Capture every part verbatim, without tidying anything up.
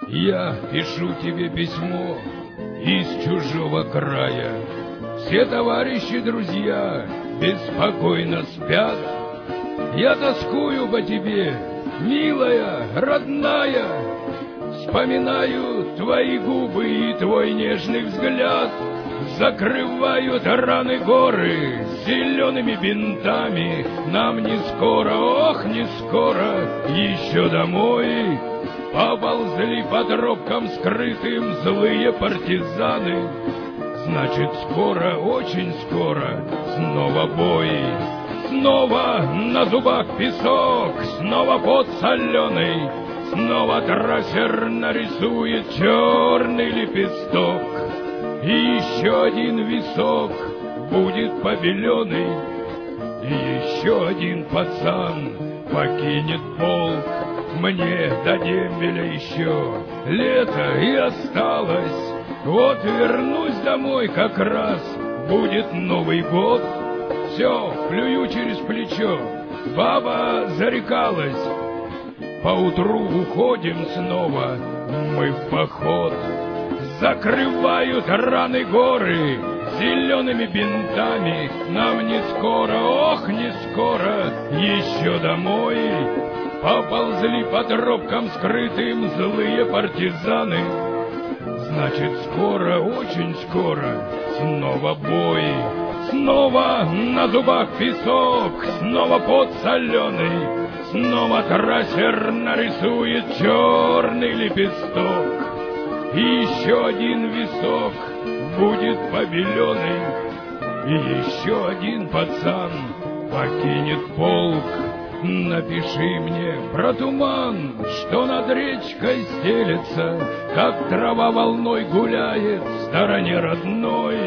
Я пишу тебе письмо из чужого края. Все товарищи, друзья, беспокойно спят. Я тоскую по тебе, милая, родная. Вспоминаю твои губы и твой нежный взгляд. Закрывают раны горы зелеными бинтами. Нам не скоро, ох, не скоро еще домой. Поползли по тропкам скрытым злые партизаны. Значит, скоро, очень скоро снова бой. Снова на зубах песок, снова пот соленый. Снова трассер нарисует черный лепесток. И еще один висок будет побеленный. И еще один пацан покинет полк. Мне до дембеля еще лето и осталось. Вот вернусь домой как раз, будет Новый год. Все, плюю через плечо, баба зарекалась. Поутру уходим снова мы в поход. Закрывают раны горы зелеными бинтами. Нам не скоро, ох, не скоро еще домой. Поползли по тропкам скрытым злые партизаны. Значит, скоро, очень скоро снова бой. Снова на зубах песок, снова пот соленый. Снова трассер нарисует черный лепесток. И еще один висок будет побеленный. И еще один пацан покинет полк. Напиши мне про туман, что над речкой стелется, как трава волной гуляет в стороне родной.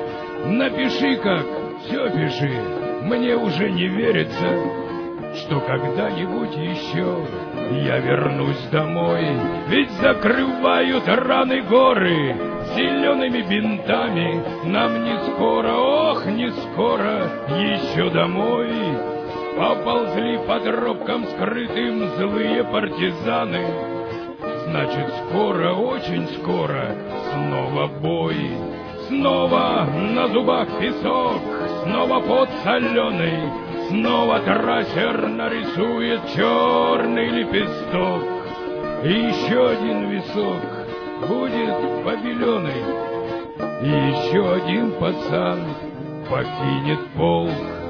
Напиши как, все пиши, мне уже не верится, что когда-нибудь еще я вернусь домой. Ведь закрывают раны горы зелеными бинтами. Нам не скоро, ох, не скоро еще домой. Поползли по тропкам скрытым злые партизаны. Значит, скоро, очень скоро снова бой. Снова на зубах песок, снова пот соленый. Снова трассер нарисует черный лепесток. И еще один висок будет побеленный. И еще один пацан покинет полк.